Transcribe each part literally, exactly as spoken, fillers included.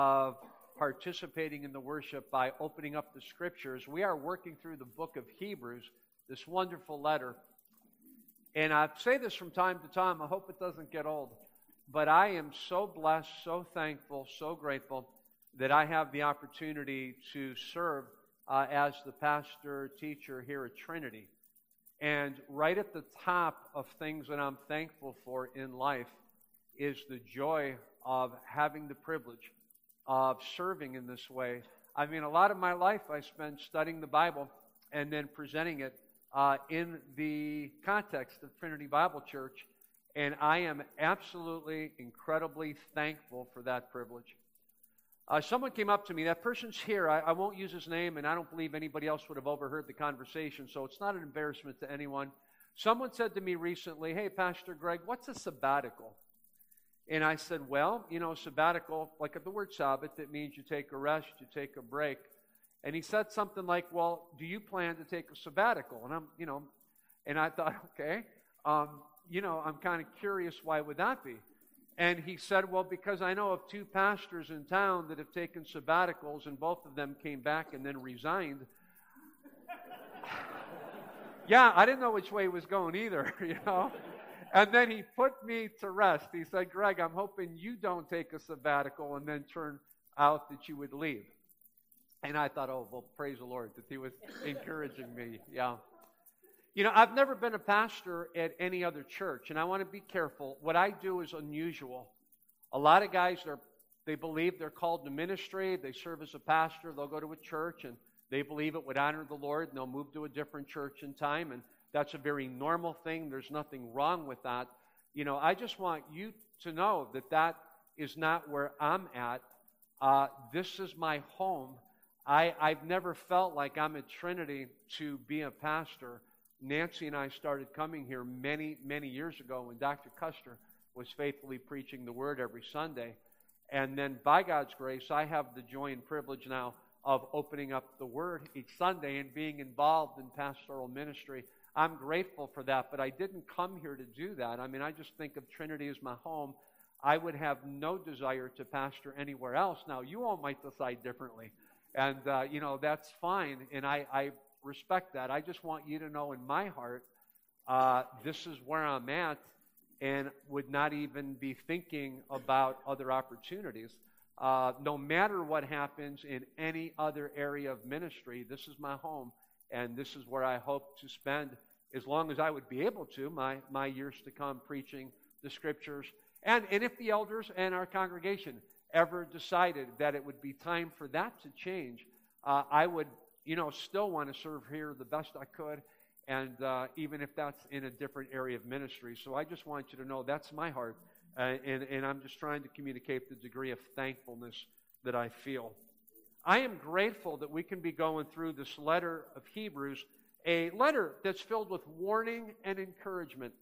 of participating in the worship by opening up the scriptures. We are working through the book of Hebrews, this wonderful letter. And I say this from time to time. I hope it doesn't get old. But I am so blessed, so thankful, so grateful that I have the opportunity to serve uh, as the pastor, teacher here at Trinity. And right at the top of things that I'm thankful for in life is the joy of having the privilege of serving in this way. I mean, a lot of my life I spent studying the Bible and then presenting it uh, in the context of Trinity Bible Church. And I am absolutely, incredibly thankful for that privilege. Uh, someone came up to me. That person's here. I, I won't use his name, and I don't believe anybody else would have overheard the conversation, so it's not an embarrassment to anyone. Someone said to me recently, "Hey, Pastor Greg, what's a sabbatical?" And I said, well, you know, sabbatical, like the word Sabbath, it means you take a rest, you take a break. And he said something like, well, do you plan to take a sabbatical? And I'm, you know, and I thought, okay, um, you know, I'm kind of curious, why would that be? And he said, well, because I know of two pastors in town that have taken sabbaticals, and both of them came back and then resigned. Yeah, I didn't know which way it was going either, you know. And then he put me to rest. He said, Greg, I'm hoping you don't take a sabbatical and then turn out that you would leave. And I thought, oh, well, praise the Lord that he was encouraging me. Yeah. You know, I've never been a pastor at any other church, and I want to be careful. What I do is unusual. A lot of guys, are they believe they're called to ministry. They serve as a pastor. They'll go to a church, and they believe it would honor the Lord, and they'll move to a different church in time, and that's a very normal thing. There's nothing wrong with that. You know, I just want you to know that that is not where I'm at. Uh, this is my home. I, I've never felt like I'm at Trinity to be a pastor. Nancy and I started coming here many, many years ago when Doctor Custer was faithfully preaching the Word every Sunday. And then by God's grace, I have the joy and privilege now of opening up the Word each Sunday and being involved in pastoral ministry. I'm grateful for that, but I didn't come here to do that. I mean, I just think of Trinity as my home. I would have no desire to pastor anywhere else. Now, you all might decide differently, and, uh, you know, that's fine, and I, I respect that. I just want you to know in my heart, uh, this is where I'm at, and would not even be thinking about other opportunities. Uh, no matter what happens in any other area of ministry, this is my home. And this is where I hope to spend, as long as I would be able to, my, my years to come preaching the Scriptures. And, and if the elders and our congregation ever decided that it would be time for that to change, uh, I would, you know, still want to serve here the best I could, and uh, even if that's in a different area of ministry. So I just want you to know that's my heart, uh, and, and I'm just trying to communicate the degree of thankfulness that I feel. I am grateful that we can be going through this letter of Hebrews, a letter that's filled with warning and encouragement.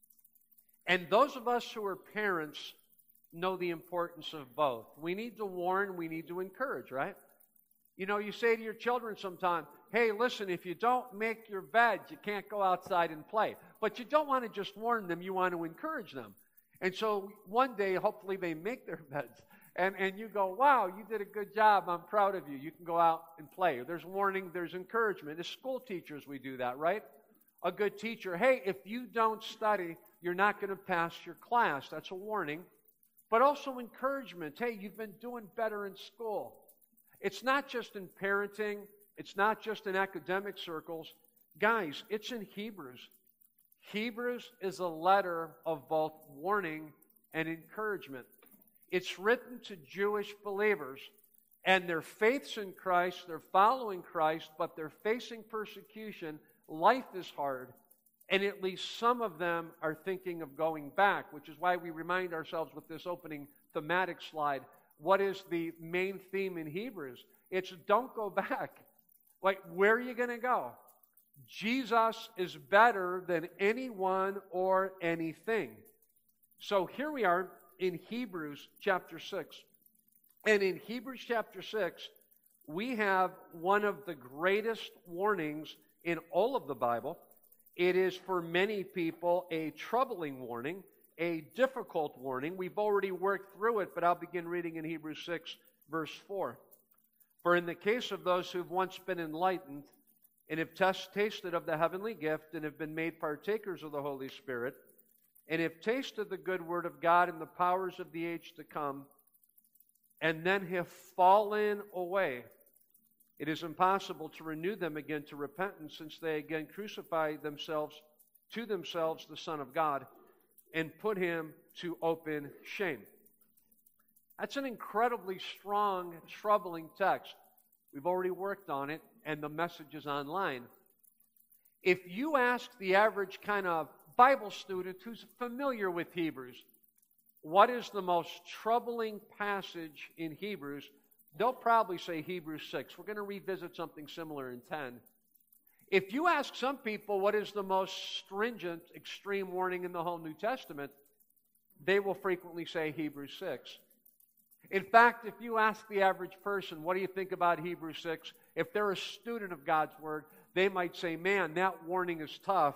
And those of us who are parents know the importance of both. We need to warn, we need to encourage, right? You know, you say to your children sometime, hey, listen, if you don't make your bed, you can't go outside and play. But you don't want to just warn them, you want to encourage them. And so one day, hopefully they make their beds. And and you go, wow, you did a good job. I'm proud of you. You can go out and play. There's warning, there's encouragement. As school teachers, we do that, right? A good teacher, hey, if you don't study, you're not going to pass your class. That's a warning. But also encouragement. Hey, you've been doing better in school. It's not just in parenting. It's not just in academic circles. Guys, it's in Hebrews. Hebrews is a letter of both warning and encouragement. It's written to Jewish believers, and their faith's in Christ, they're following Christ, but they're facing persecution. Life is hard, and at least some of them are thinking of going back, which is why we remind ourselves with this opening thematic slide, what is the main theme in Hebrews? It's don't go back. Like, where are you going to go? Jesus is better than anyone or anything. So here we are in Hebrews chapter six. And in Hebrews chapter six, we have one of the greatest warnings in all of the Bible. It is for many people a troubling warning, a difficult warning. We've already worked through it, but I'll begin reading in Hebrews six, verse four. For in the case of those who've once been enlightened and have test, tasted of the heavenly gift and have been made partakers of the Holy Spirit and have tasted the good word of God and the powers of the age to come, and then have fallen away, it is impossible to renew them again to repentance, since they again crucify themselves to themselves the Son of God and put him to open shame. That's an incredibly strong, troubling text. We've already worked on it, and the message is online. If you ask the average kind of Bible student who's familiar with Hebrews, what is the most troubling passage in Hebrews, they'll probably say Hebrews six. We're going to revisit something similar in ten. If you ask some people what is the most stringent, extreme warning in the whole New Testament, they will frequently say Hebrews six. In fact, if you ask the average person, what do you think about Hebrews six? If they're a student of God's Word, they might say, man, that warning is tough.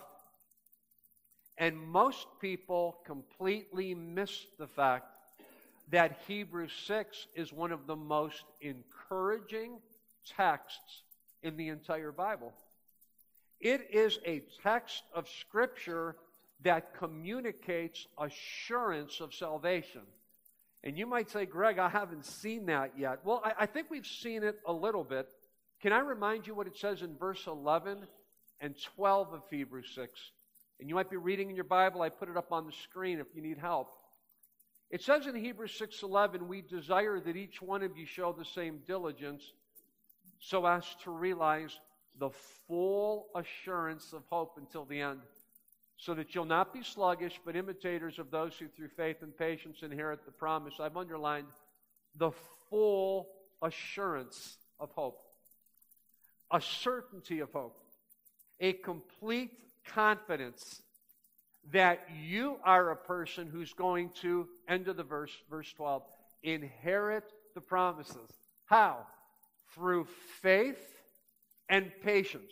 And most people completely miss the fact that Hebrews six is one of the most encouraging texts in the entire Bible. It is a text of Scripture that communicates assurance of salvation. And you might say, Greg, I haven't seen that yet. Well, I, I think we've seen it a little bit. Can I remind you what it says in verse eleven and twelve of Hebrews six? And you might be reading in your Bible. I put it up on the screen if you need help. It says in Hebrews six eleven, we desire that each one of you show the same diligence so as to realize the full assurance of hope until the end, so that you'll not be sluggish, but imitators of those who through faith and patience inherit the promise. I've underlined the full assurance of hope, a certainty of hope, a complete confidence that you are a person who's going to, end of the verse, verse twelve, inherit the promises. How? Through faith and patience.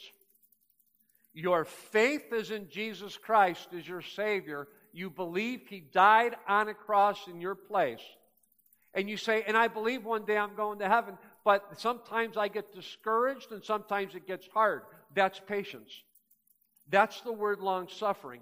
Your faith is in Jesus Christ as your Savior. You believe He died on a cross in your place. And you say, and I believe one day I'm going to heaven, but sometimes I get discouraged and sometimes it gets hard. That's patience. That's the word long-suffering.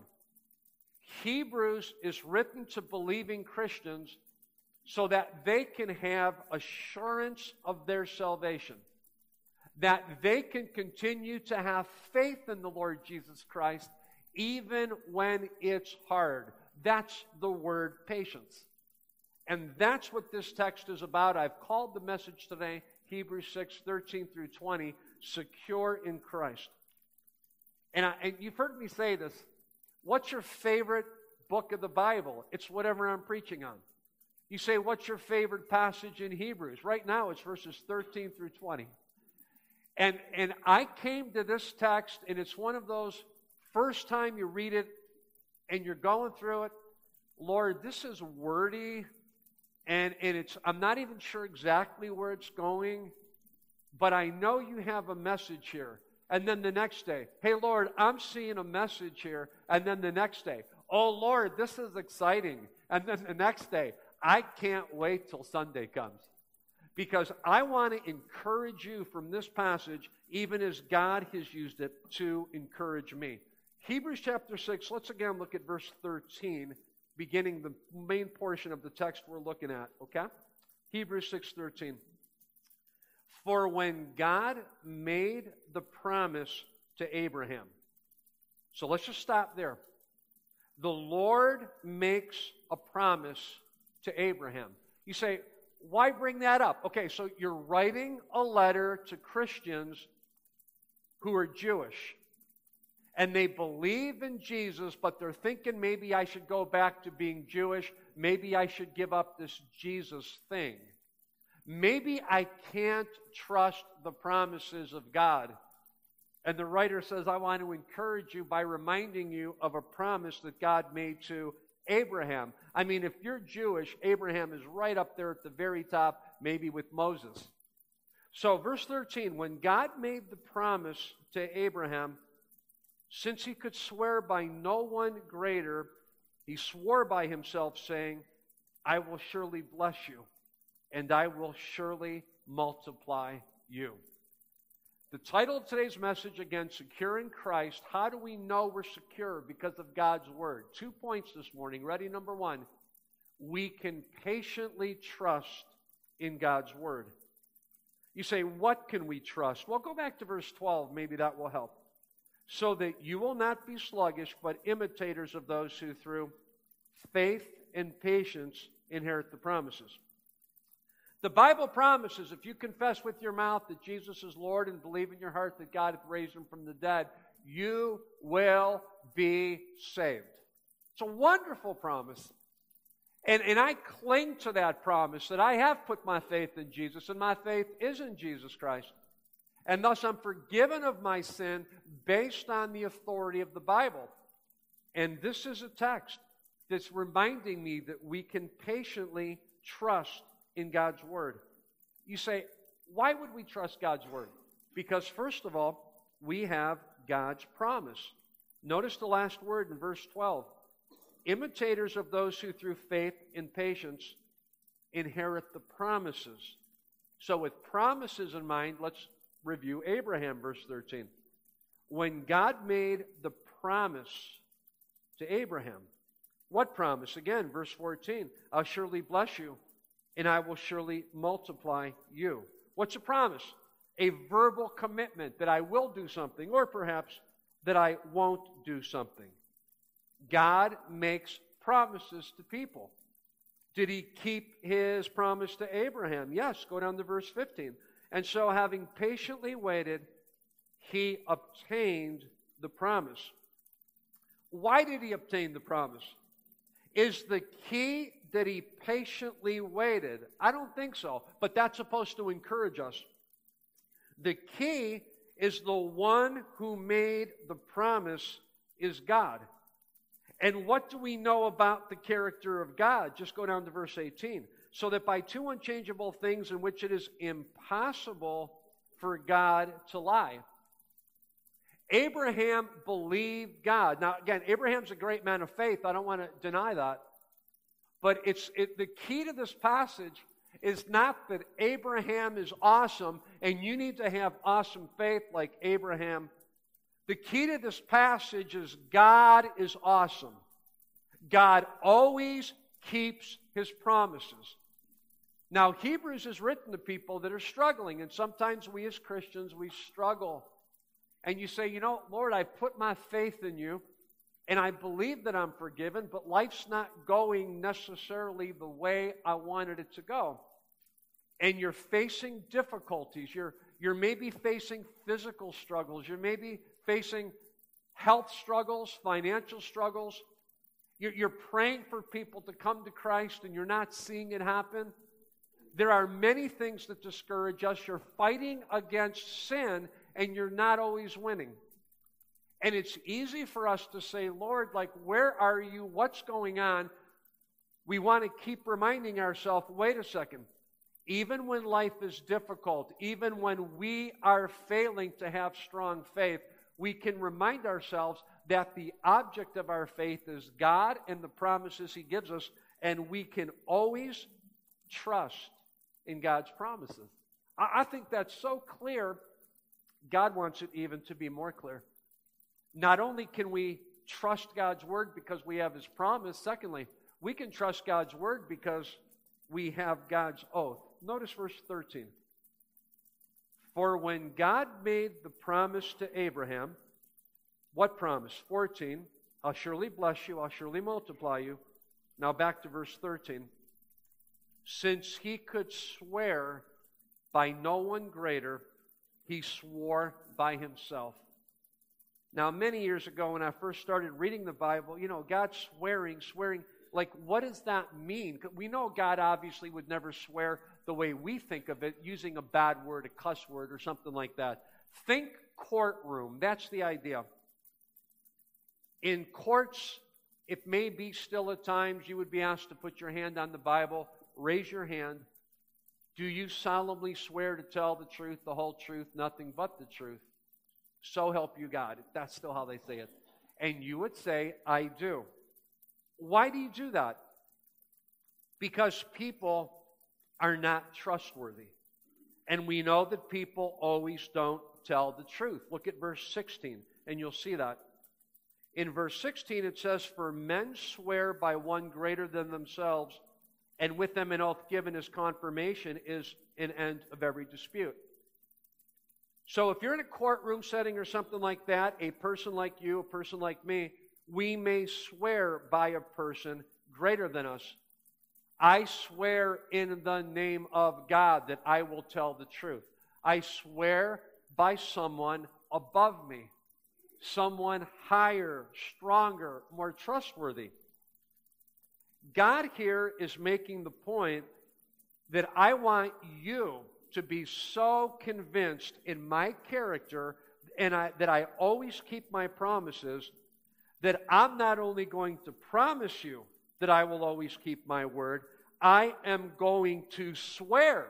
Hebrews is written to believing Christians so that they can have assurance of their salvation, that they can continue to have faith in the Lord Jesus Christ even when it's hard. That's the word patience. And that's what this text is about. I've called the message today, Hebrews six, thirteen through twenty, secure in Christ. And, I, and you've heard me say this. What's your favorite book of the Bible? It's whatever I'm preaching on. You say, what's your favorite passage in Hebrews? Right now, it's verses thirteen through twenty. And, and I came to this text, and it's one of those, first time you read it, and you're going through it, Lord, this is wordy, and, and it's I'm not even sure exactly where it's going, but I know you have a message here. And then the next day, hey, Lord, I'm seeing a message here. And then the next day, oh, Lord, this is exciting. And then the next day, I can't wait till Sunday comes. Because I want to encourage you from this passage, even as God has used it to encourage me. Hebrews chapter six, let's again look at verse thirteen, beginning the main portion of the text we're looking at, okay? Hebrews six thirteen. For when God made the promise to Abraham, so let's just stop there. The Lord makes a promise to Abraham. You say, why bring that up? Okay, so you're writing a letter to Christians who are Jewish, and they believe in Jesus, but they're thinking maybe I should go back to being Jewish. Maybe I should give up this Jesus thing. Maybe I can't trust the promises of God. And the writer says, I want to encourage you by reminding you of a promise that God made to Abraham. I mean, if you're Jewish, Abraham is right up there at the very top, maybe with Moses. So, verse thirteen, when God made the promise to Abraham, since he could swear by no one greater, he swore by himself, saying, I will surely bless you. and I will surely multiply you. The title of today's message, again, Secure in Christ. How do we know we're secure? Because of God's Word. Two points this morning. Ready? Number one, we can patiently trust in God's Word. You say, what can we trust? Well, go back to verse twelve. Maybe that will help. So that you will not be sluggish, but imitators of those who through faith and patience inherit the promises. The Bible promises if you confess with your mouth that Jesus is Lord and believe in your heart that God hath raised him from the dead, you will be saved. It's a wonderful promise. And, and I cling to that promise that I have put my faith in Jesus, and my faith is in Jesus Christ. And thus I'm forgiven of my sin based on the authority of the Bible. And this is a text that's reminding me that we can patiently trust in God's Word. You say, why would we trust God's Word? Because first of all, we have God's promise. Notice the last word in verse twelve. Imitators of those who through faith and patience inherit the promises. So with promises in mind, let's review Abraham, verse thirteen. When God made the promise to Abraham, what promise? Again, verse fourteen, I'll surely bless you, and I will surely multiply you. What's a promise? A verbal commitment that I will do something, or perhaps that I won't do something. God makes promises to people. Did he keep his promise to Abraham? Yes, go down to verse fifteen. And so, having patiently waited, he obtained the promise. Why did he obtain the promise? Is the key that he patiently waited? I don't think so, but that's supposed to encourage us. The key is the one who made the promise is God. And what do we know about the character of God? Just go down to verse eighteen. So that by two unchangeable things in which it is impossible for God to lie. Abraham believed God. Now, again, Abraham's a great man of faith. I don't want to deny that. But it's it, the key to this passage is not that Abraham is awesome and you need to have awesome faith like Abraham. The key to this passage is God is awesome. God always keeps his promises. Now, Hebrews is written to people that are struggling, and sometimes we as Christians, we struggle. And you say, you know, Lord, I put my faith in you, and I believe that I'm forgiven, but life's not going necessarily the way I wanted it to go. And you're facing difficulties. You're, you're maybe facing physical struggles. You're maybe facing health struggles, financial struggles. You're, you're praying for people to come to Christ, and you're not seeing it happen. There are many things that discourage us. You're fighting against sin, and you're not always winning. And it's easy for us to say, Lord, like, where are you? What's going on? We want to keep reminding ourselves, wait a second. Even when life is difficult, even when we are failing to have strong faith, we can remind ourselves that the object of our faith is God and the promises he gives us, and we can always trust in God's promises. I, I think that's so clear, God wants it even to be more clear. Not only can we trust God's word because we have his promise, secondly, we can trust God's word because we have God's oath. Notice verse thirteen. For when God made the promise to Abraham, what promise? fourteen, I'll surely bless you, I'll surely multiply you. Now back to verse thirteen. Since he could swear by no one greater, he swore by himself. Now, many years ago when I first started reading the Bible, you know, God swearing, swearing, like, what does that mean? We know God obviously would never swear the way we think of it, using a bad word, a cuss word, or something like that. Think courtroom. That's the idea. In courts, it may be still at times you would be asked to put your hand on the Bible. Raise your hand. Do you solemnly swear to tell the truth, the whole truth, nothing but the truth? So help you God. That's still how they say it. And you would say, I do. Why do you do that? Because people are not trustworthy. And we know that people always don't tell the truth. Look at verse sixteen, and you'll see that. In verse sixteen, it says, "For men swear by one greater than themselves, and with them an oath given as confirmation is an end of every dispute." So if you're in a courtroom setting or something like that, a person like you, a person like me, we may swear by a person greater than us. I swear in the name of God that I will tell the truth. I swear by someone above me, someone higher, stronger, more trustworthy. God here is making the point that I want you to be so convinced in my character and I, that I always keep my promises, that I'm not only going to promise you that I will always keep my word, I am going to swear.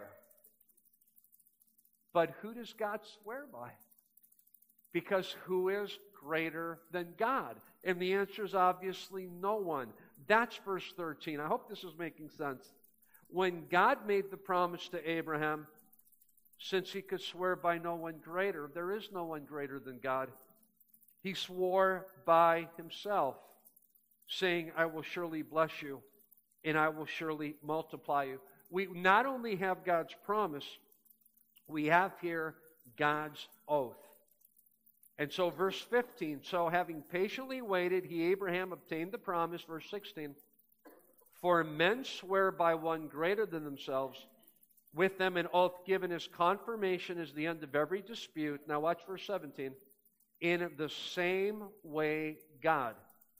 But who does God swear by? Because who is greater than God? And the answer is obviously no one. That's verse thirteen. I hope this is making sense. When God made the promise to Abraham, since he could swear by no one greater, there is no one greater than God. He swore by himself, saying, "I will surely bless you, and I will surely multiply you." We not only have God's promise, we have here God's oath. And so verse fifteen, "So having patiently waited, he, Abraham, obtained the promise." Verse sixteen, "For men swear by one greater than themselves, with them an oath given as confirmation is the end of every dispute." Now watch verse seventeen. "In the same way God,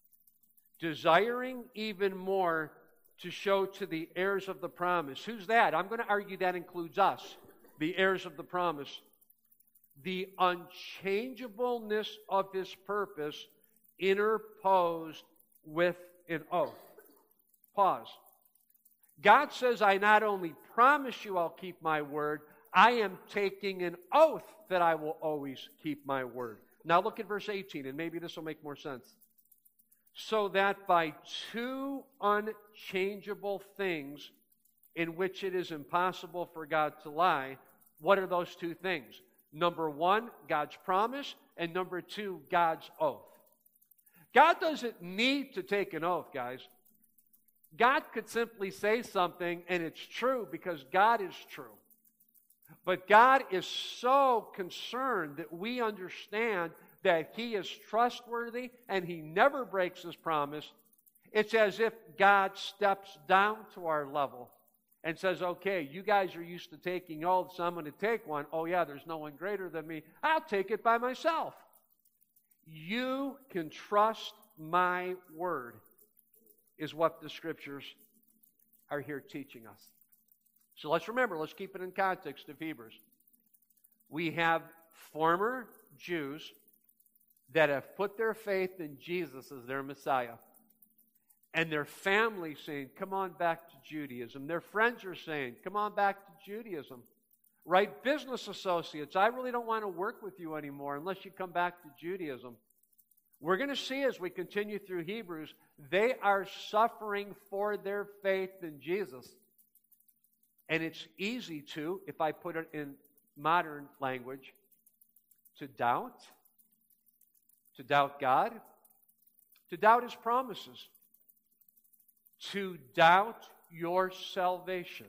desiring even more to show to the heirs of the promise." Who's that? I'm going to argue that includes us, the heirs of the promise. "The unchangeableness of his purpose interposed with an oath." Pause. God says, I not only promise you I'll keep my word, I am taking an oath that I will always keep my word. Now look at verse eighteen, and maybe this will make more sense. "So that by two unchangeable things in which it is impossible for God to lie," what are those two things? Number one, God's promise, and number two, God's oath. God doesn't need to take an oath, guys. God could simply say something and it's true because God is true. But God is so concerned that we understand that He is trustworthy and He never breaks His promise. It's as if God steps down to our level and says, okay, you guys are used to taking oaths, so I'm going to take one. Oh yeah, there's no one greater than me. I'll take it by myself. You can trust my word, is what the Scriptures are here teaching us. So let's remember, let's keep it in context of Hebrews. We have former Jews that have put their faith in Jesus as their Messiah. And their family saying, come on back to Judaism. Their friends are saying, come on back to Judaism. Right? Business associates, I really don't want to work with you anymore unless you come back to Judaism. We're going to see as we continue through Hebrews, they are suffering for their faith in Jesus. And it's easy to, if I put it in modern language, to doubt, to doubt God, to doubt His promises, to doubt your salvation.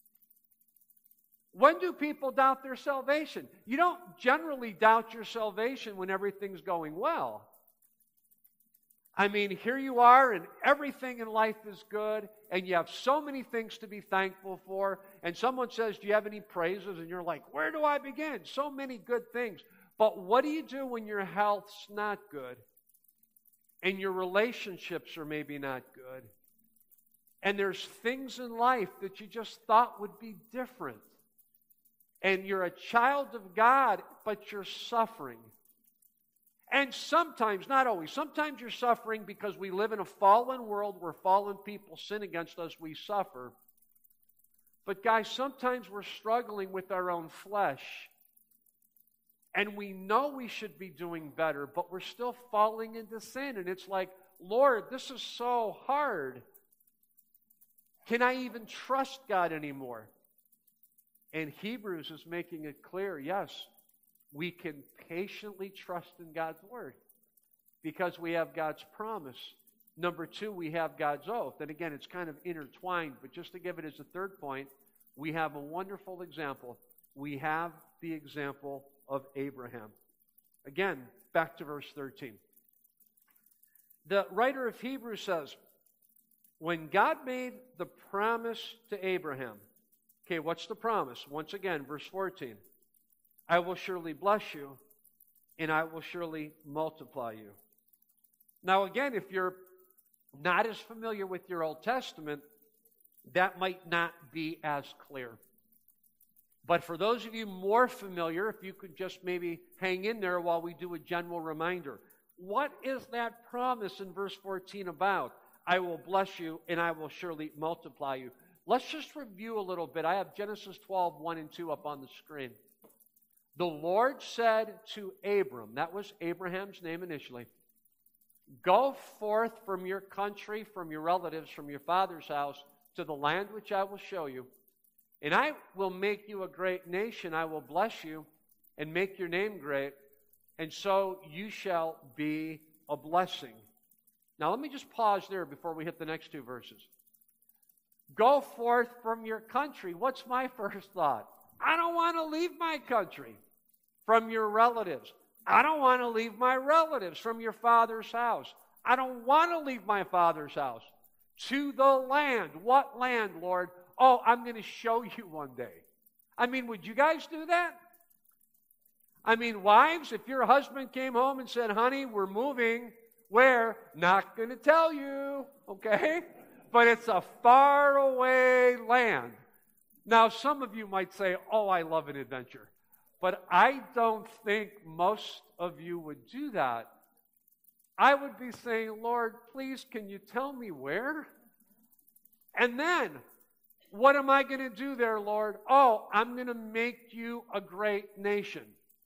When do people doubt their salvation? You don't generally doubt your salvation when everything's going well. I mean, here you are and everything in life is good and you have so many things to be thankful for, and someone says, do you have any praises? And you're like, where do I begin? So many good things. But what do you do when your health's not good and your relationships are maybe not good and there's things in life that you just thought would be different and you're a child of God but you're suffering? And sometimes, not always, sometimes you're suffering because we live in a fallen world where fallen people sin against us, we suffer. But guys, sometimes we're struggling with our own flesh. And we know we should be doing better, but we're still falling into sin. And it's like, Lord, this is so hard. Can I even trust God anymore? And Hebrews is making it clear, yes, we can patiently trust in God's word because we have God's promise. Number two, we have God's oath. And again, it's kind of intertwined, but just to give it as a third point, we have a wonderful example. We have the example of Abraham. Again, back to verse thirteen. The writer of Hebrews says, when God made the promise to Abraham, okay, what's the promise? Once again, verse fourteen. I will surely bless you, and I will surely multiply you. Now again, if you're not as familiar with your Old Testament, that might not be as clear. But for those of you more familiar, if you could just maybe hang in there while we do a general reminder. What is that promise in verse fourteen about? I will bless you and I will surely multiply you. Let's just review a little bit. I have Genesis twelve, one and two up on the screen. The Lord said to Abram, that was Abraham's name initially, go forth from your country, from your relatives, from your father's house, to the land which I will show you. And I will make you a great nation. I will bless you and make your name great. And so you shall be a blessing. Now let me just pause there before we hit the next two verses. Go forth from your country. What's my first thought? I don't want to leave my country. From your relatives. I don't want to leave my relatives. From your father's house. I don't want to leave my father's house. To the land. What land, Lord? Oh, I'm going to show you one day. I mean, would you guys do that? I mean, wives, if your husband came home and said, honey, we're moving, where? Not going to tell you, okay? But it's a faraway land. Now, some of you might say, oh, I love an adventure. But I don't think most of you would do that. I would be saying, Lord, please, can you tell me where? And then, what am I going to do there, Lord? Oh, I'm going to make you a great nation.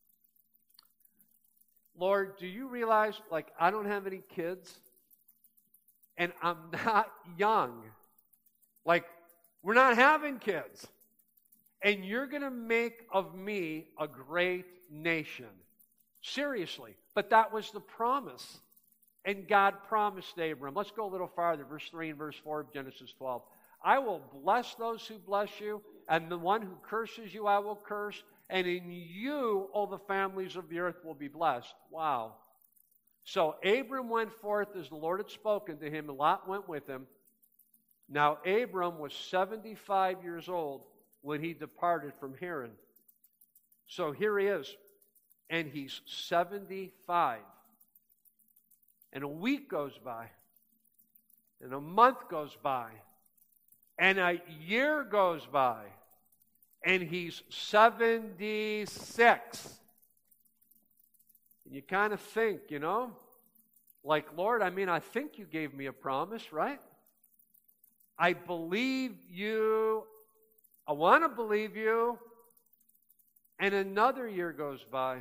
Lord, do you realize, like, I don't have any kids, and I'm not young. Like, we're not having kids. And you're going to make of me a great nation. Seriously. But that was the promise. And God promised Abram. Let's go a little farther. Verse three and verse four of Genesis twelve. I will bless those who bless you, and the one who curses you I will curse, and in you all the families of the earth will be blessed. Wow. So Abram went forth as the Lord had spoken to him, and Lot went with him. Now Abram was seventy-five years old when he departed from Haran. So here he is, and he's seventy-five. And a week goes by, and a month goes by, and a year goes by, and he's seventy-six. And you kind of think, you know, like, Lord, I mean, I think you gave me a promise, right? I believe you. I want to believe you. And another year goes by.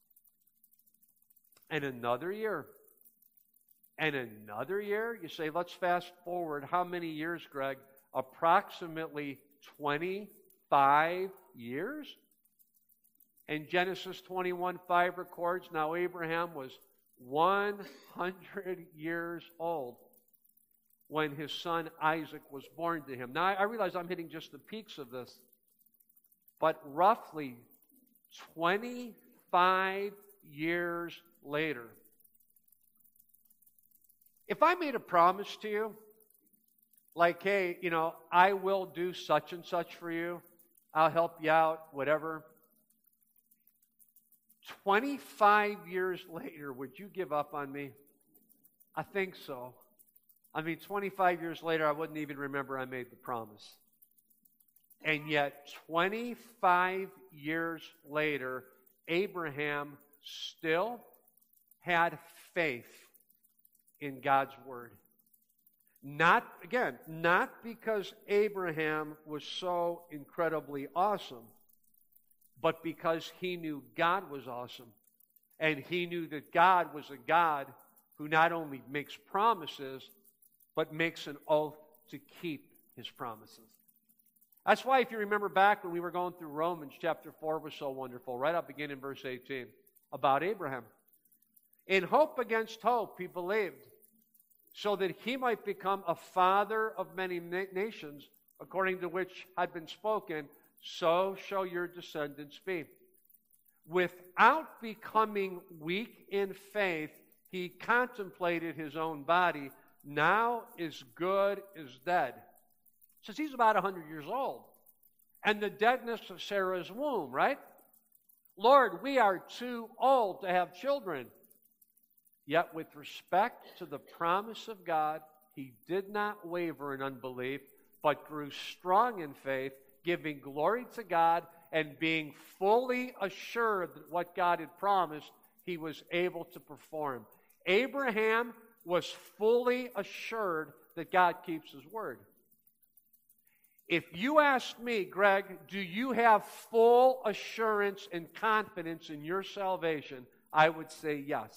And another year. And another year. You say, let's fast forward. How many years, Greg? Approximately twenty-five years. And Genesis twenty-one five records, now Abraham was one hundred years old when his son Isaac was born to him. Now, I realize I'm hitting just the peaks of this, but roughly twenty-five years later, if I made a promise to you, like, hey, you know, I will do such and such for you, I'll help you out, whatever. twenty-five years later, would you give up on me? I think so. I mean, twenty-five years later, I wouldn't even remember I made the promise. And yet, twenty-five years later, Abraham still had faith in God's word. Not, again, not because Abraham was so incredibly awesome, but because he knew God was awesome. And he knew that God was a God who not only makes promises, but makes an oath to keep his promises. That's why, if you remember back when we were going through Romans, chapter four was so wonderful. Right up begin in verse eighteen, about Abraham. In hope against hope, he believed, so that he might become a father of many na- nations, according to which had been spoken, so shall your descendants be. Without becoming weak in faith, he contemplated his own body, now is good as dead. Says he's about one hundred years old. And the deadness of Sarah's womb, right? Lord, we are too old to have children. Yet with respect to the promise of God, he did not waver in unbelief, but grew strong in faith, giving glory to God, and being fully assured that what God had promised, he was able to perform. Abraham was fully assured that God keeps his word. If you ask me, Greg, do you have full assurance and confidence in your salvation? I would say yes.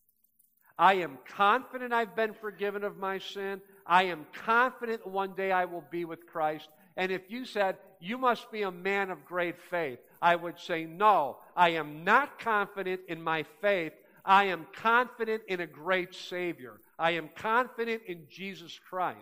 I am confident I've been forgiven of my sin. I am confident one day I will be with Christ. And if you said, you must be a man of great faith, I would say, no, I am not confident in my faith. I am confident in a great Savior. I am confident in Jesus Christ.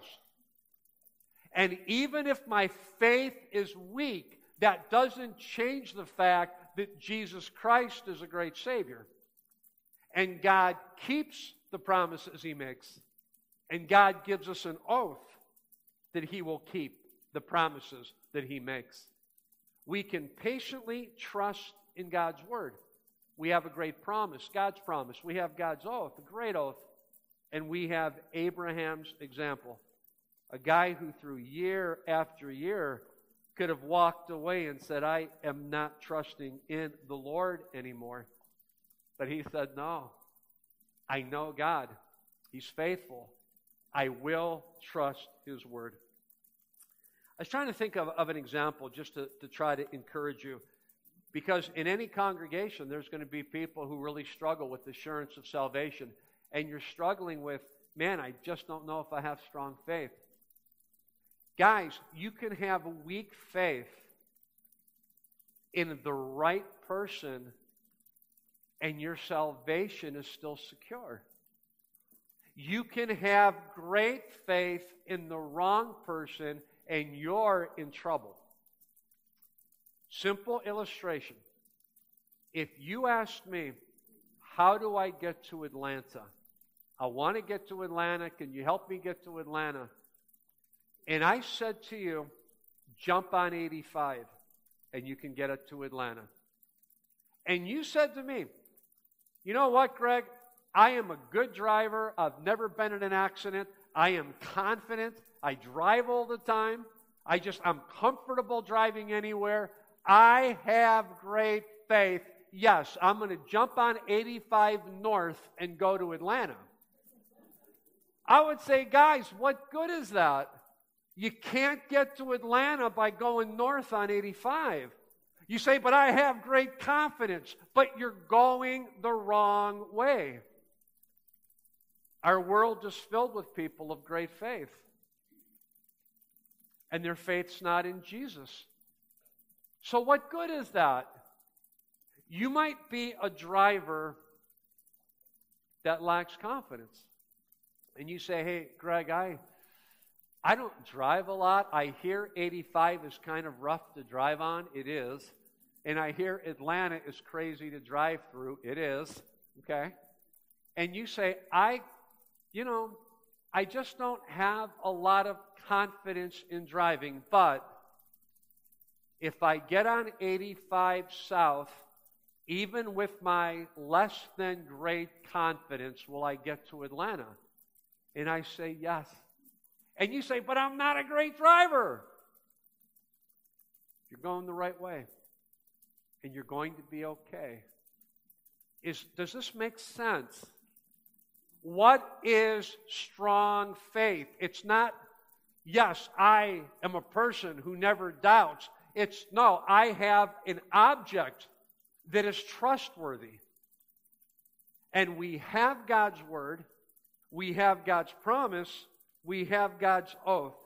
And even if my faith is weak, that doesn't change the fact that Jesus Christ is a great Savior. And God keeps the promises he makes. And God gives us an oath that he will keep the promises that he makes. We can patiently trust in God's word. We have a great promise, God's promise. We have God's oath, a great oath. And we have Abraham's example. A guy who through year after year could have walked away and said, I am not trusting in the Lord anymore. But he said, no, I know God. He's faithful. I will trust his word. I was trying to think of, of an example just to, to try to encourage you. Because in any congregation, there's going to be people who really struggle with the assurance of salvation. And you're struggling with, man, I just don't know if I have strong faith. Guys, you can have weak faith in the right person, and your salvation is still secure. You can have great faith in the wrong person, and you're in trouble. Simple illustration. If you ask me, how do I get to Atlanta? I want to get to Atlanta. Can you help me get to Atlanta? And I said to you, jump on eighty-five, and you can get it to Atlanta. And you said to me, you know what, Greg? I am a good driver. I've never been in an accident. I am confident. I drive all the time. I just, I'm comfortable driving anywhere. I have great faith. Yes, I'm going to jump on eighty-five north and go to Atlanta. I would say, guys, what good is that? You can't get to Atlanta by going north on eighty-five. You say, but I have great confidence. But you're going the wrong way. Our world is filled with people of great faith. And their faith's not in Jesus. So what good is that? You might be a driver that lacks confidence. And you say, hey, Greg, I... I don't drive a lot. I hear eighty-five is kind of rough to drive on. It is. And I hear Atlanta is crazy to drive through. It is. Okay? And you say, I, you know, I just don't have a lot of confidence in driving. But if I get on eighty-five south, even with my less than great confidence, will I get to Atlanta? And I say, yes. And you say, but I'm not a great driver. You're going the right way. And you're going to be okay. Is, does this make sense? What is strong faith? It's not, yes, I am a person who never doubts. It's, no, I have an object that is trustworthy. And we have God's word. We have God's promise. We have God's oath.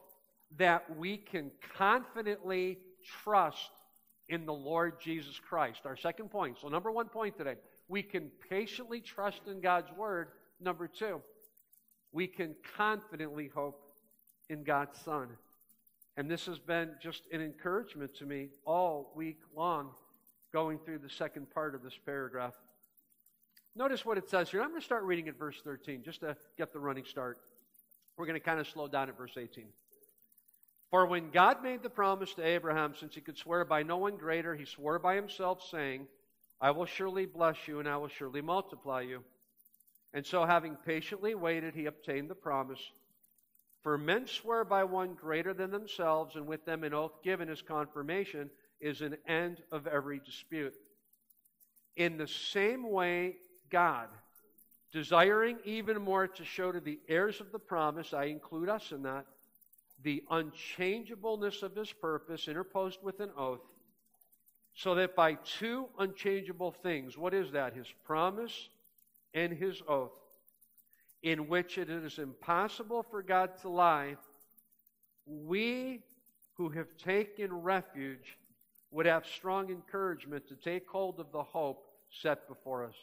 that we can confidently trust in the Lord Jesus Christ. Our second point. So number one point today, we can patiently trust in God's Word. Number two, we can confidently hope in God's Son. And this has been just an encouragement to me all week long, going through the second part of this paragraph. Notice what it says here. I'm going to start reading at verse thirteen, just to get the running start. We're going to kind of slow down at verse eighteen. For when God made the promise to Abraham, since he could swear by no one greater, he swore by himself, saying, I will surely bless you, and I will surely multiply you. And so, having patiently waited, he obtained the promise. For men swear by one greater than themselves, and with them an oath given as confirmation is an end of every dispute. In the same way, God, desiring even more to show to the heirs of the promise, I include us in that, the unchangeableness of his purpose, interposed with an oath, so that by two unchangeable things, what is that? His promise and his oath, in which it is impossible for God to lie, we who have taken refuge would have strong encouragement to take hold of the hope set before us.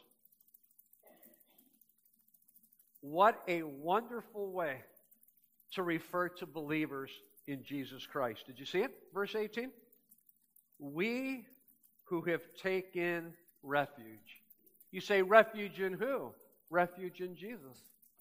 What a wonderful way to refer to believers in Jesus Christ. Did you see it? Verse eighteen. We who have taken refuge. You say refuge in who? Refuge in Jesus.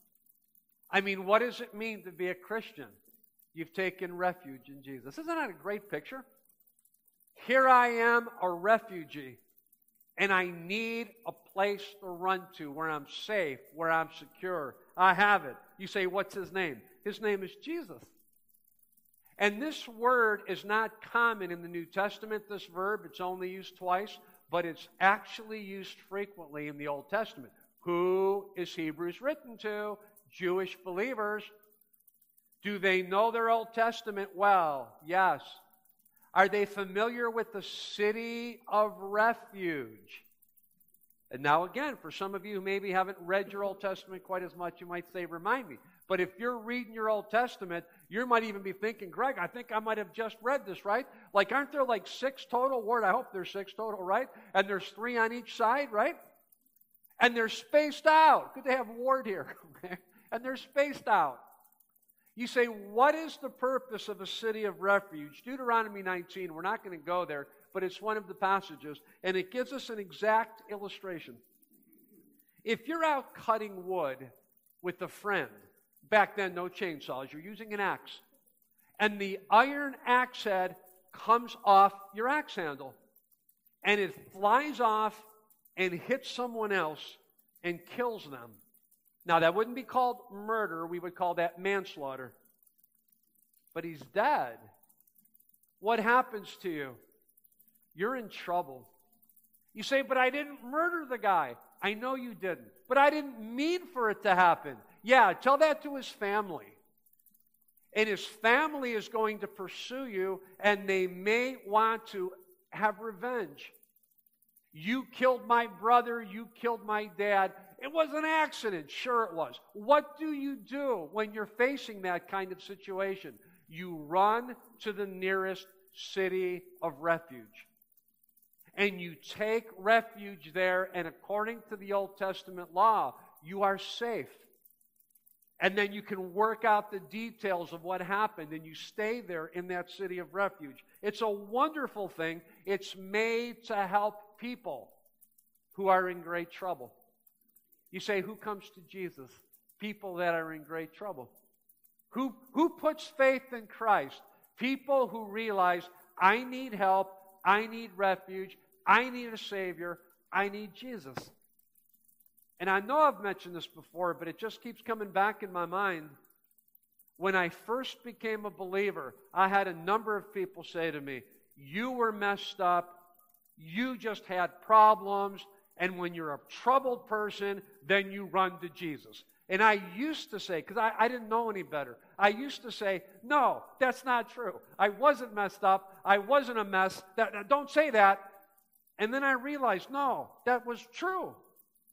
I mean, what does it mean to be a Christian? You've taken refuge in Jesus. Isn't that a great picture? Here I am, a refugee, and I need a place to run to where I'm safe, where I'm secure. I have it. You say, what's his name? His name is Jesus. And this word is not common in the New Testament, this verb. It's only used twice, but it's actually used frequently in the Old Testament. Who is Hebrews written to? Jewish believers. Do they know their Old Testament well? Yes. Are they familiar with the city of refuge? And now again, for some of you who maybe haven't read your Old Testament quite as much, you might say, remind me. But if you're reading your Old Testament, you might even be thinking, Greg, I think I might have just read this, right? Like, aren't there like six total? Word, I hope there's six total, right? And there's three on each side, right? And they're spaced out. Good to have Ward here, okay? And they're spaced out. You say, what is the purpose of a city of refuge? Deuteronomy nineteen, we're not going to go there, but it's one of the passages, and it gives us an exact illustration. If you're out cutting wood with a friend, back then no chainsaws, you're using an axe, and the iron axe head comes off your axe handle, and it flies off and hits someone else and kills them. Now, that wouldn't be called murder. We would call that manslaughter. But he's dead. What happens to you? You're in trouble. You say, but I didn't murder the guy. I know you didn't. But I didn't mean for it to happen. Yeah, tell that to his family. And his family is going to pursue you, and they may want to have revenge. You killed my brother. You killed my dad. It was an accident. Sure it was. What do you do when you're facing that kind of situation? You run to the nearest city of refuge. And you take refuge there, and according to the Old Testament law, you are safe. And then you can work out the details of what happened, and you stay there in that city of refuge. It's a wonderful thing. It's made to help people who are in great trouble. You say, who comes to Jesus? People that are in great trouble. Who, who puts faith in Christ? People who realize, I need help, I need refuge, I need a Savior, I need Jesus. And I know I've mentioned this before, but it just keeps coming back in my mind. When I first became a believer, I had a number of people say to me, you were messed up, you just had problems, and when you're a troubled person, then you run to Jesus. And I used to say, because I, I didn't know any better, I used to say, no, that's not true. I wasn't messed up. I wasn't a mess. That, don't say that. And then I realized, no, that was true.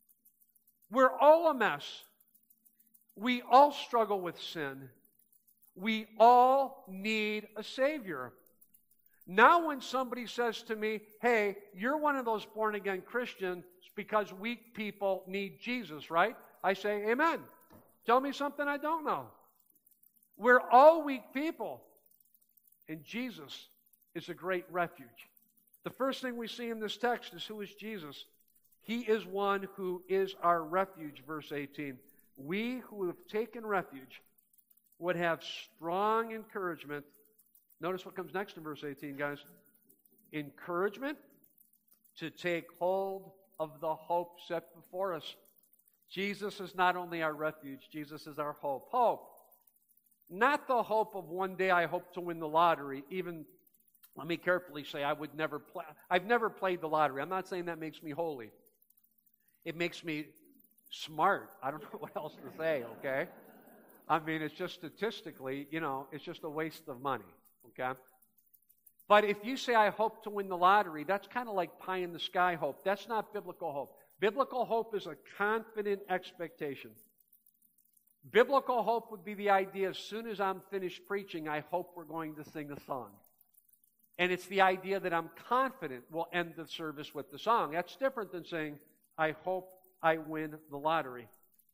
We're all a mess. We all struggle with sin. We all need a Savior. Now when somebody says to me, hey, you're one of those born-again Christians because weak people need Jesus, right? I say, amen. Tell me something I don't know. We're all weak people, and Jesus is a great refuge. The first thing we see in this text is, who is Jesus? He is one who is our refuge, verse eighteen. We who have taken refuge would have strong encouragement. Notice what comes next in verse eighteen, guys. Encouragement to take hold of the hope set before us. Jesus is not only our refuge, Jesus is our hope. Hope. Not the hope of one day I hope to win the lottery. Even, let me carefully say, I would never play. I've never played the lottery. I'm not saying that makes me holy. It makes me smart. I don't know what else to say, okay? I mean, it's just statistically, you know, it's just a waste of money, okay? But if you say, I hope to win the lottery, that's kind of like pie in the sky hope. That's not biblical hope. Biblical hope is a confident expectation. Biblical hope would be the idea, as soon as I'm finished preaching, I hope we're going to sing a song. And it's the idea that I'm confident we'll end the service with the song. That's different than saying, I hope I win the lottery.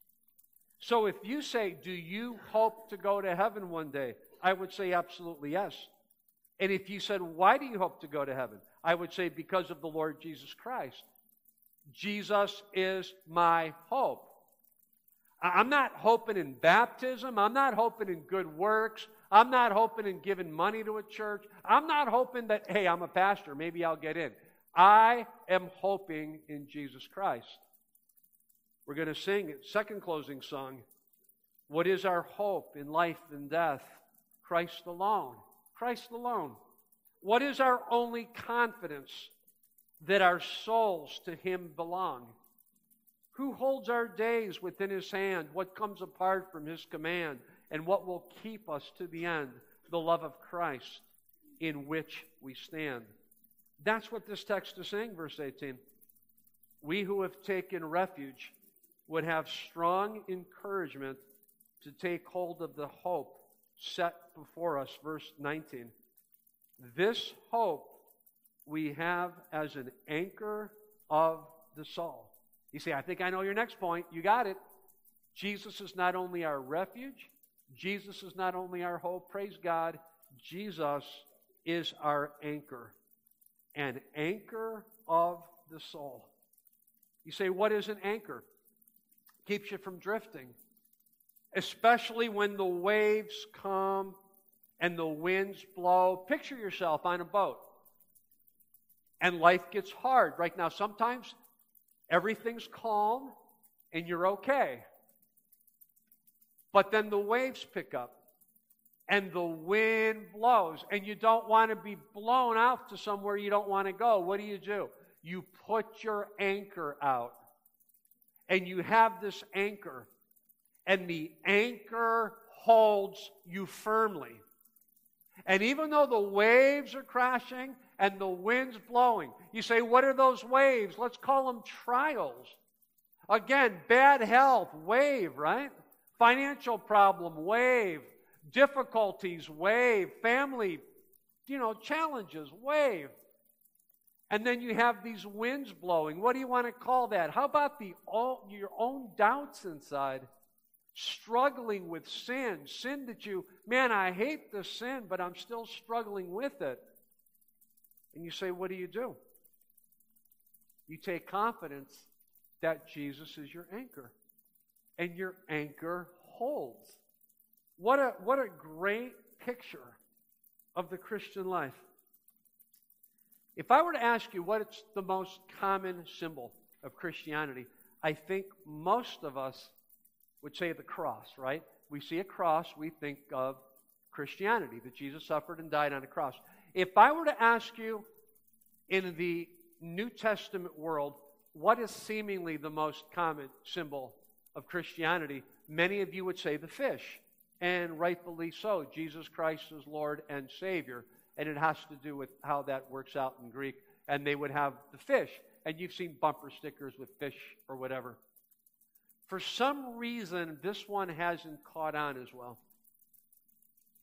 So if you say, do you hope to go to heaven one day? I would say absolutely yes. And if you said, why do you hope to go to heaven? I would say, because of the Lord Jesus Christ. Jesus is my hope. I'm not hoping in baptism. I'm not hoping in good works. I'm not hoping in giving money to a church. I'm not hoping that, hey, I'm a pastor, maybe I'll get in. I am hoping in Jesus Christ. We're going to sing it. Second closing song. What is our hope in life and death? Christ alone. Christ alone. What is our only confidence? That our souls to Him belong. Who holds our days within His hand? What comes apart from His command? And what will keep us to the end? The love of Christ in which we stand. That's what this text is saying, verse eighteen. We who have taken refuge would have strong encouragement to take hold of the hope set before us, verse nineteen. This hope we have as an anchor of the soul. You say, I think I know your next point. You got it. Jesus is not only our refuge. Jesus is not only our hope. Praise God. Jesus is our anchor. An anchor of the soul. You say, what is an anchor? Keeps you from drifting. Especially when the waves come and the winds blow. Picture yourself on a boat. And life gets hard. Right now, sometimes everything's calm and you're okay. But then the waves pick up and the wind blows and you don't want to be blown out to somewhere you don't want to go. What do you do? You put your anchor out. And you have this anchor. And the anchor holds you firmly. And even though the waves are crashing and the wind's blowing, you say, what are those waves? Let's call them trials. Again, bad health, wave, right? Financial problem, wave. Difficulties, wave. Family, you know, challenges, wave. And then you have these winds blowing. What do you want to call that? How about the all, your own doubts inside? Struggling with sin. Sin that you, man, I hate the sin, but I'm still struggling with it. And you say, what do you do? You take confidence that Jesus is your anchor. And your anchor holds. What a, what a great picture of the Christian life. If I were to ask you what's the most common symbol of Christianity, I think most of us would say the cross, right? We see a cross, we think of Christianity, that Jesus suffered and died on a cross. If I were to ask you in the New Testament world, what is seemingly the most common symbol of Christianity, many of you would say the fish, and rightfully so. Jesus Christ is Lord and Savior, and it has to do with how that works out in Greek, and they would have the fish, and you've seen bumper stickers with fish or whatever. For some reason, this one hasn't caught on as well.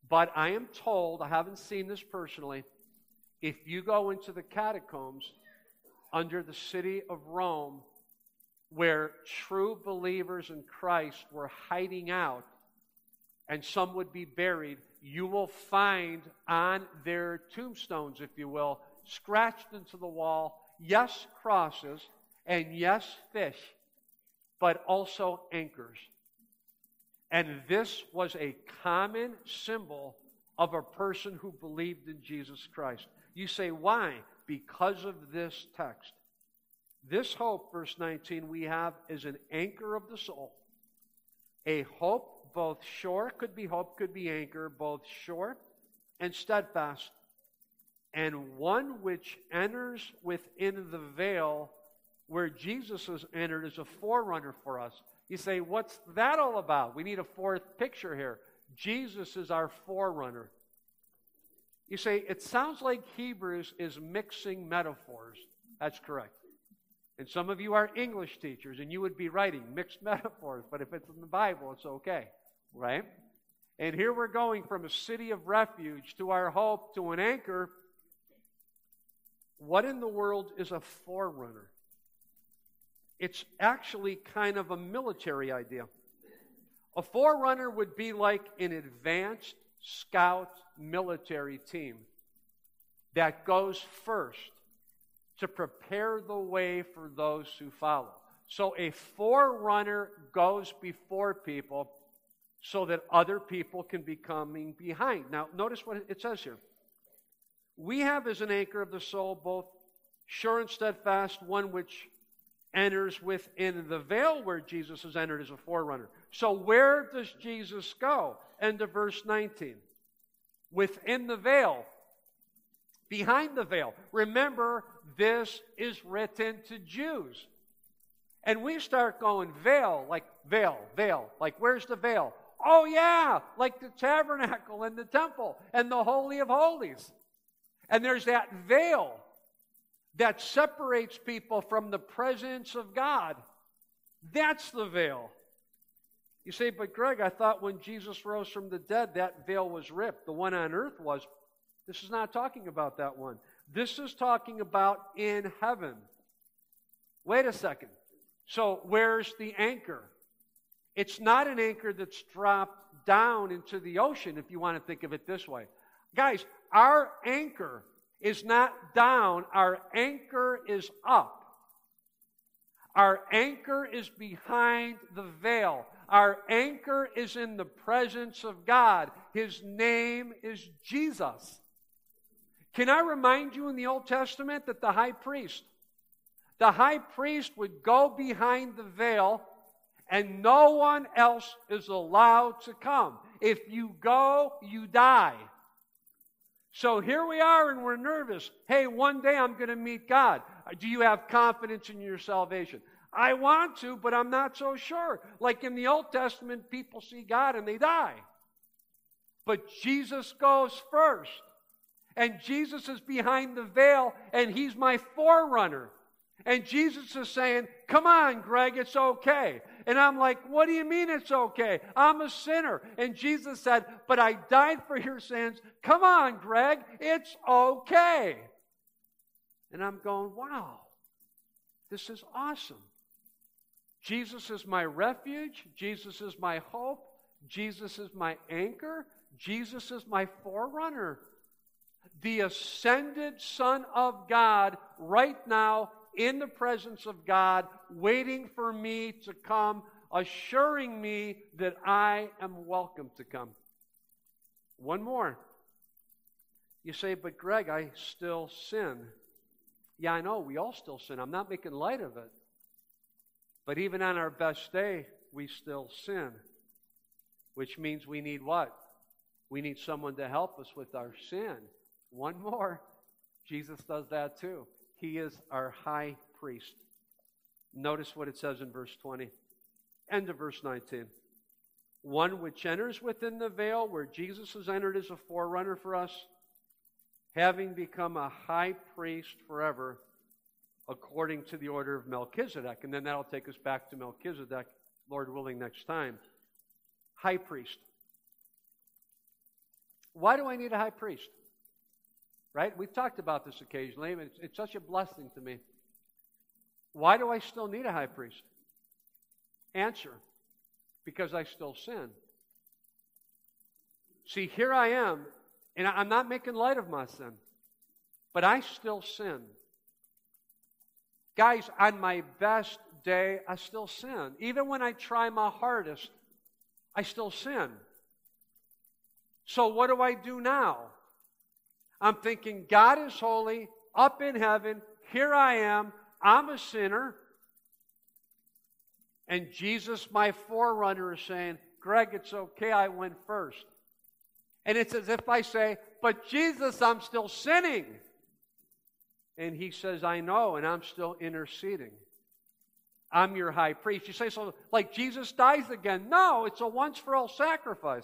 But I am told, I haven't seen this personally, if you go into the catacombs under the city of Rome, where true believers in Christ were hiding out, and some would be buried, you will find on their tombstones, if you will, scratched into the wall, yes, crosses, and yes, fish, but also anchors. And this was a common symbol of a person who believed in Jesus Christ. You say, why? Because of this text. This hope, verse nineteen, we have is an anchor of the soul. A hope, both sure, could be hope, could be anchor, both sure and steadfast, and one which enters within the veil where Jesus has entered as a forerunner for us. You say, what's that all about? We need a fourth picture here. Jesus is our forerunner. You say, it sounds like Hebrews is mixing metaphors. That's correct. And some of you are English teachers, and you would be writing mixed metaphors, but if it's in the Bible, it's okay, right? And here we're going from a city of refuge to our hope to an anchor. What in the world is a forerunner? It's actually kind of a military idea. A forerunner would be like an advanced scout military team that goes first to prepare the way for those who follow. So a forerunner goes before people so that other people can be coming behind. Now, notice what it says here. We have as an anchor of the soul both sure and steadfast, one which enters within the veil where Jesus has entered as a forerunner. So where does Jesus go? End of verse nineteen. Within the veil. Behind the veil. Remember, this is written to Jews. And we start going veil, like veil, veil. Like where's the veil? Oh yeah, like the tabernacle and the temple and the Holy of Holies. And there's that veil that separates people from the presence of God. That's the veil. You say, but Greg, I thought when Jesus rose from the dead, that veil was ripped. The one on earth was. This is not talking about that one. This is talking about in heaven. Wait a second. So where's the anchor? It's not an anchor that's dropped down into the ocean, if you want to think of it this way. Guys, our anchor is not down. Our anchor is up. Our anchor is behind the veil. Our anchor is in the presence of God. His name is Jesus. Can I remind you in the Old Testament that the high priest, the high priest would go behind the veil and no one else is allowed to come. If you go, you die. So here we are and we're nervous. Hey, one day I'm going to meet God. Do you have confidence in your salvation? I want to, but I'm not so sure. Like in the Old Testament, people see God and they die. But Jesus goes first. And Jesus is behind the veil and He's my forerunner. And Jesus is saying, come on, Greg, it's okay. And I'm like, what do you mean it's okay? I'm a sinner. And Jesus said, but I died for your sins. Come on, Greg, it's okay. And I'm going, wow, this is awesome. Jesus is my refuge. Jesus is my hope. Jesus is my anchor. Jesus is my forerunner. The ascended Son of God right now in the presence of God, waiting for me to come, assuring me that I am welcome to come. One more. You say, but Greg, I still sin. Yeah, I know, we all still sin. I'm not making light of it. But even on our best day, we still sin. Which means we need what? We need someone to help us with our sin. One more. Jesus does that too. He is our high priest. Notice what it says in verse twenty. End of verse nineteen. One which enters within the veil where Jesus has entered as a forerunner for us, having become a high priest forever, according to the order of Melchizedek. And then that'll take us back to Melchizedek, Lord willing, next time. High priest. Why do I need a high priest? Right? We've talked about this occasionally, and it's, it's such a blessing to me. Why do I still need a high priest? Answer, because I still sin. See, here I am, and I'm not making light of my sin, but I still sin. Guys, on my best day, I still sin. Even when I try my hardest, I still sin. So what do I do now? I'm thinking, God is holy, up in heaven, here I am, I'm a sinner. And Jesus, my forerunner, is saying, Greg, it's okay, I went first. And it's as if I say, but Jesus, I'm still sinning. And he says, I know, and I'm still interceding. I'm your high priest. You say, so like Jesus dies again. No, it's a once-for-all sacrifice.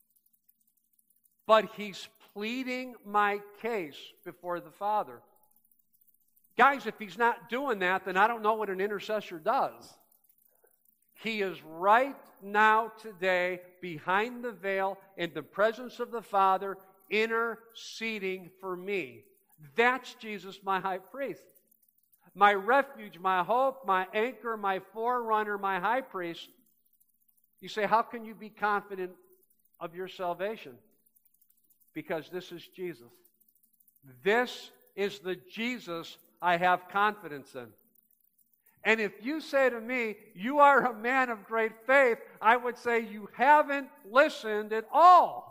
But he's pleading my case before the Father. Guys, if he's not doing that, then I don't know what an intercessor does. He is right now today behind the veil in the presence of the Father, interceding for me. That's Jesus, my high priest. My refuge, my hope, my anchor, my forerunner, my high priest. You say, how can you be confident of your salvation? Because this is Jesus. This is the Jesus I have confidence in. And if you say to me, you are a man of great faith, I would say you haven't listened at all.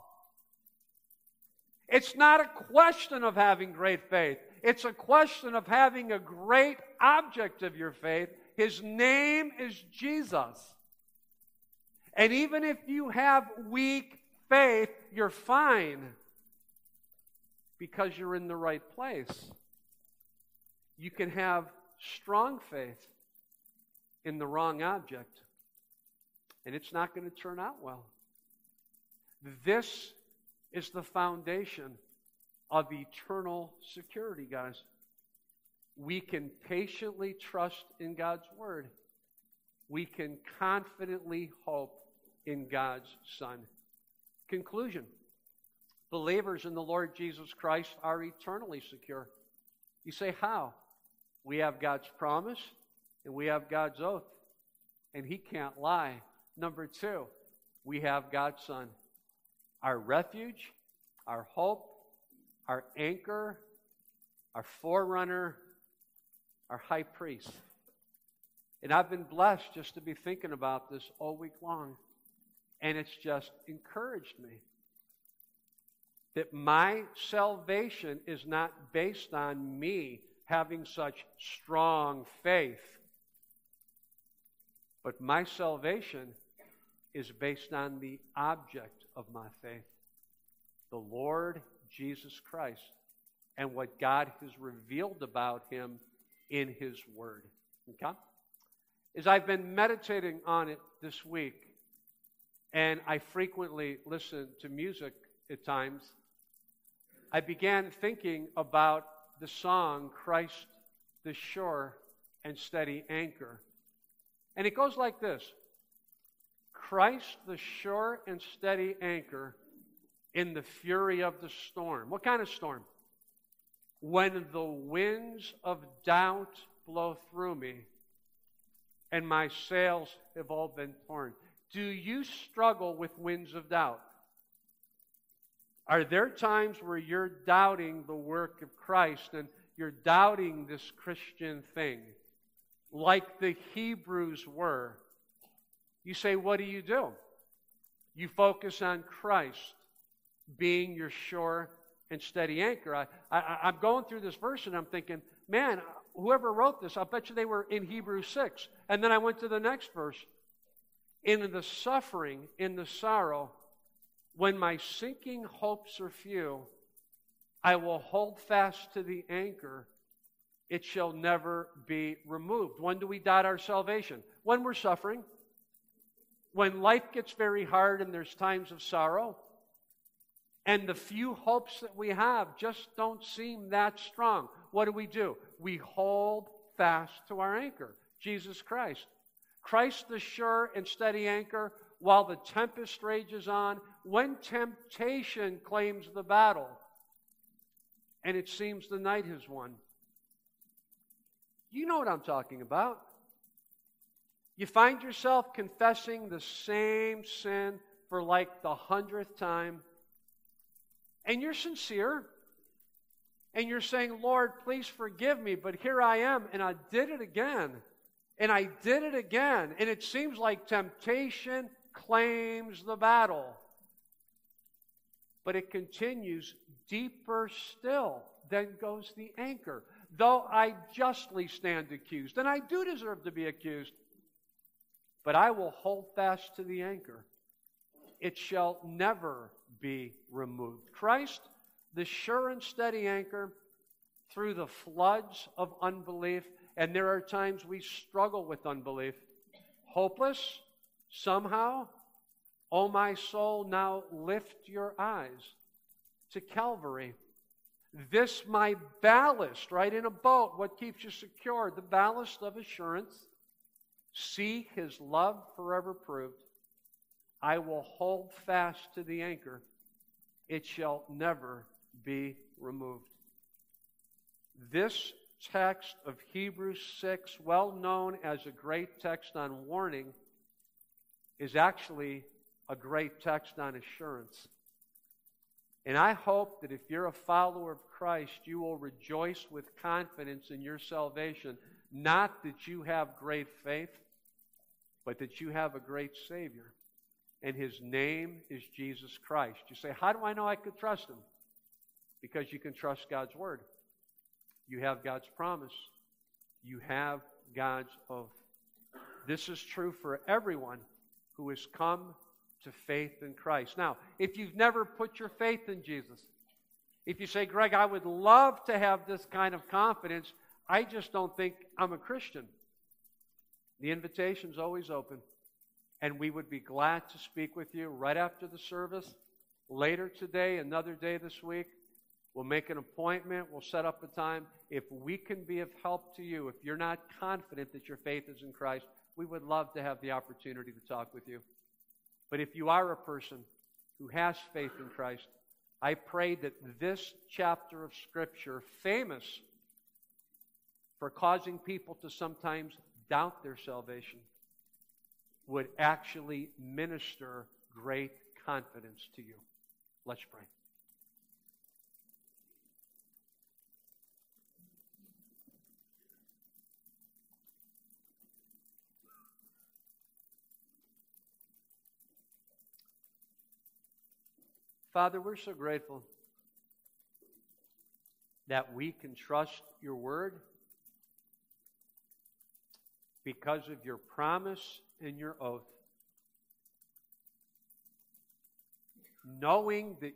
It's not a question of having great faith. It's a question of having a great object of your faith. His name is Jesus. And even if you have weak faith, you're fine because you're in the right place. You can have strong faith in the wrong object, and it's not going to turn out well. This is the foundation of eternal security, guys. We can patiently trust in God's Word. We can confidently hope in God's Son. Conclusion. Believers in the Lord Jesus Christ are eternally secure. You say, how? We have God's promise, and we have God's oath, and He can't lie. Number two, we have God's Son. Our refuge, our hope, our anchor, our forerunner, our high priest. And I've been blessed just to be thinking about this all week long. And it's just encouraged me that my salvation is not based on me having such strong faith, but my salvation is based on the object of my faith, the Lord Jesus Christ, and what God has revealed about Him in His Word. Okay? As I've been meditating on it this week, and I frequently listen to music at times, I began thinking about the song, Christ the Sure and Steady Anchor. And it goes like this. Christ the sure and steady anchor in the fury of the storm. What kind of storm? When the winds of doubt blow through me and my sails have all been torn. Do you struggle with winds of doubt? Are there times where you're doubting the work of Christ and you're doubting this Christian thing, like the Hebrews were? You say, what do you do? You focus on Christ being your sure and steady anchor. I, I, I'm going through this verse and I'm thinking, man, whoever wrote this, I'll bet you they were in Hebrews six. And then I went to the next verse. In the suffering, in the sorrow, when my sinking hopes are few, I will hold fast to the anchor. It shall never be removed. When do we doubt our salvation? When we're suffering. When life gets very hard and there's times of sorrow, and the few hopes that we have just don't seem that strong, what do we do? We hold fast to our anchor, Jesus Christ. Christ the sure and steady anchor while the tempest rages on, when temptation claims the battle, and it seems the night has won. You know what I'm talking about. You find yourself confessing the same sin for like the hundredth time, and you're sincere, and you're saying, Lord, please forgive me, but here I am, and I did it again, and I did it again, and it seems like temptation claims the battle. But it continues deeper still. Then goes the anchor. Though I justly stand accused, and I do deserve to be accused, but I will hold fast to the anchor. It shall never be removed. Christ, the sure and steady anchor through the floods of unbelief, and there are times we struggle with unbelief. Hopeless, somehow. O my soul, now lift your eyes to Calvary. This my ballast, right, in a boat, what keeps you secure? The ballast of assurance. See his love forever proved. I will hold fast to the anchor. It shall never be removed. This text of Hebrews six, well known as a great text on warning, is actually a great text on assurance. And I hope that if you're a follower of Christ, you will rejoice with confidence in your salvation. Not that you have great faith, but that you have a great Savior. And his name is Jesus Christ. You say, how do I know I could trust him? Because you can trust God's word. You have God's promise. You have God's oath. This is true for everyone who has come to faith in Christ. Now, if you've never put your faith in Jesus, if you say, Greg, I would love to have this kind of confidence, I just don't think I'm a Christian. The invitation's always open, and we would be glad to speak with you right after the service, later today, another day this week. We'll make an appointment. We'll set up a time. If we can be of help to you, if you're not confident that your faith is in Christ, we would love to have the opportunity to talk with you. But if you are a person who has faith in Christ, I pray that this chapter of Scripture, famous for causing people to sometimes doubt their salvation, would actually minister great confidence to you. Let's pray. Father, we're so grateful that we can trust your word because of your promise and your oath, knowing that